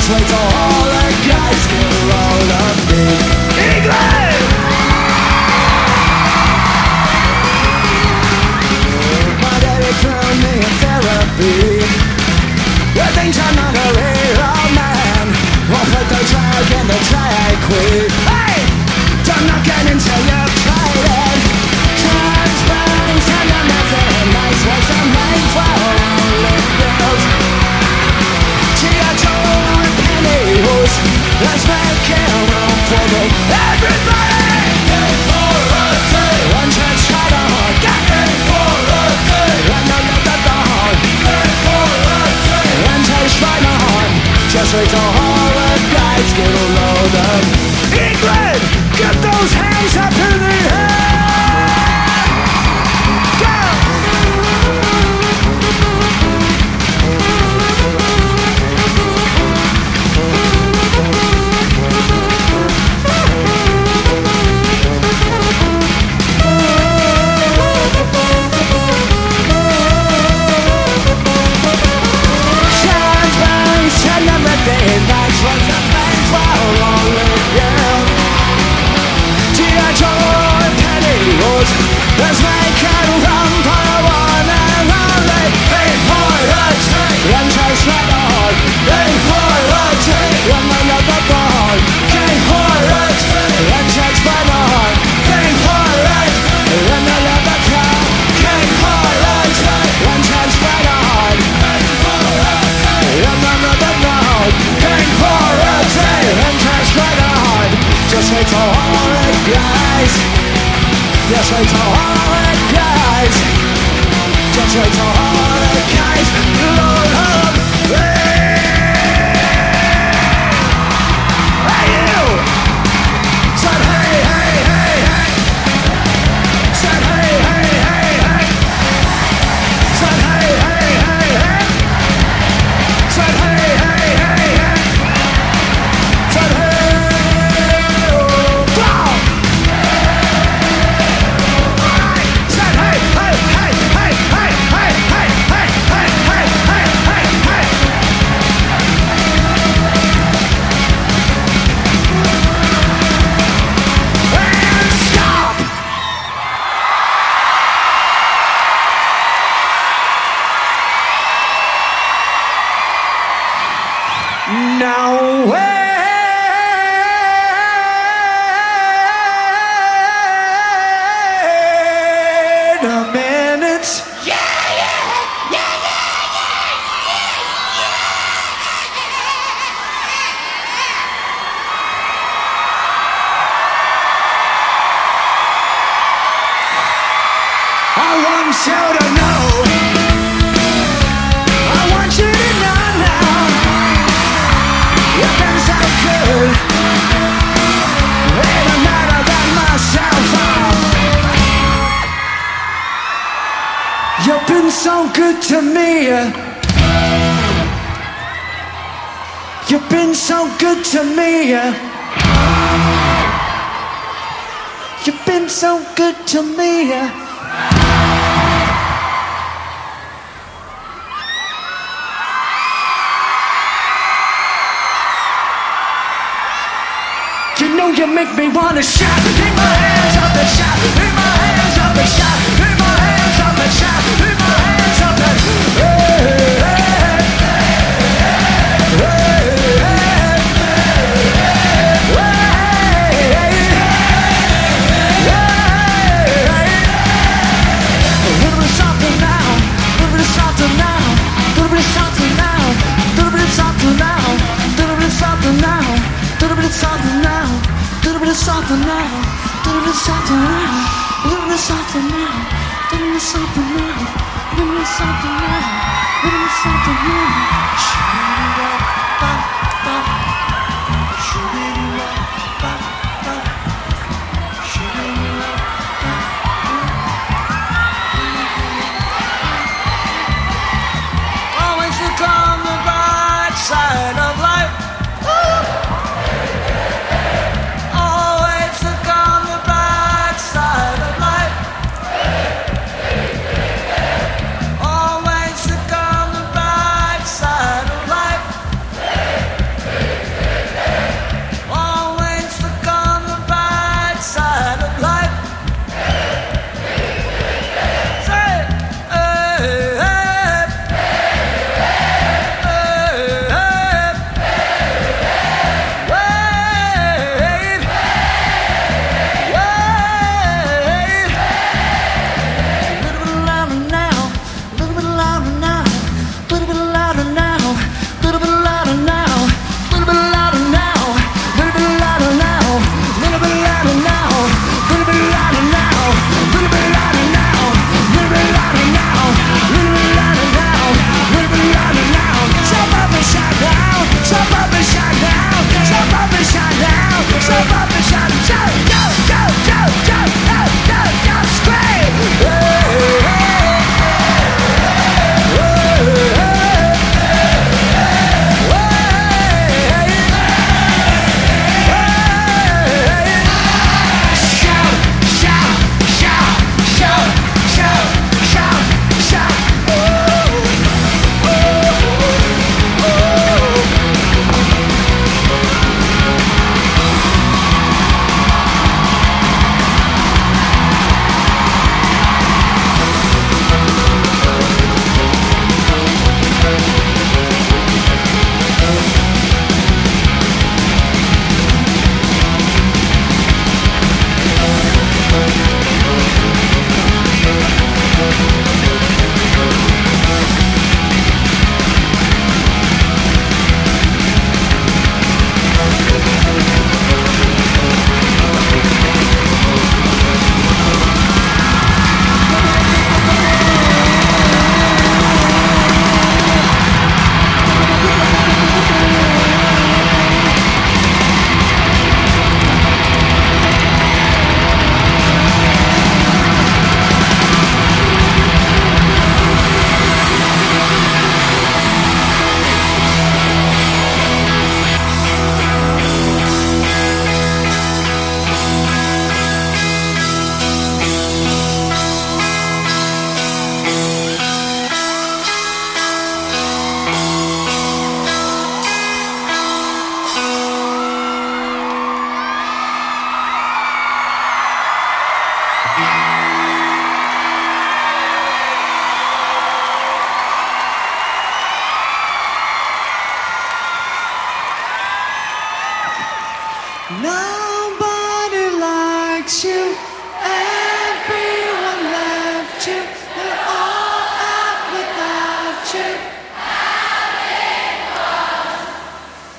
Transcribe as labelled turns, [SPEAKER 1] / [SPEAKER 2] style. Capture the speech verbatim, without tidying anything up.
[SPEAKER 1] Just wait till all the guys get around on me. England! My daddy turned me in therapy. The things are not a real man. Off with the drag and the drag queen. Hey! Don't knock it until you've tried it. Transparent and another nice was a man for only girls. G I Joe and pantyhose. Let's make it room for the everybody. Get for a day. One chance, try to hard. Get in for a day. And another dog. Get for a day. And taste right on. Just wait till all the guys get a load of England. Get those hands up in the air. Go. That's what the man's for only girl. G I Joe and pantyhose. Let's make it run for the one and only. Aim for the tree and chase right on. Aim for the tree and another ball. Aim for the tree and chase right on. Aim for the tree and another ball. Aim for the tree and chase right on. Aim for the tree and another ball. Aim for a day and test right on. Just wait till all the guys. Just wait till all the guys. Just wait till all the guys load up. Hey, hey you. Said hey, hey, hey, hey. Said hey, hey, hey, hey. Said hey, hey, hey, hey. Said hey, hey, hey, hey. Said hey, oh, wow. Said hey, hey, hey, hey, hey, hey, hey, hey, hey, hey, hey, hey, hey. And stop. Now wait a minute. I want you to know. I want you to know now. You've been so good. Even better than myself. You've been so good to me. You've been so good to me. You've been so good to me. You know you make me wanna shout. Keep my hands up and shout. Keep my hands up and shout. Keep my hands up and shout. Keep my hands up and hey, hey, hey, a little bit softer now. A little bit softer now. A little bit softer now. A little bit softer now. A little bit softer now. Little bit softer now, little bit softer now, little bit softer now, little bit softer now, little bit softer now, little bit softer now, little bit softer now. Always look on the bright side of life. Always look on the bright side of life. Always look on the bright side of life. miss you.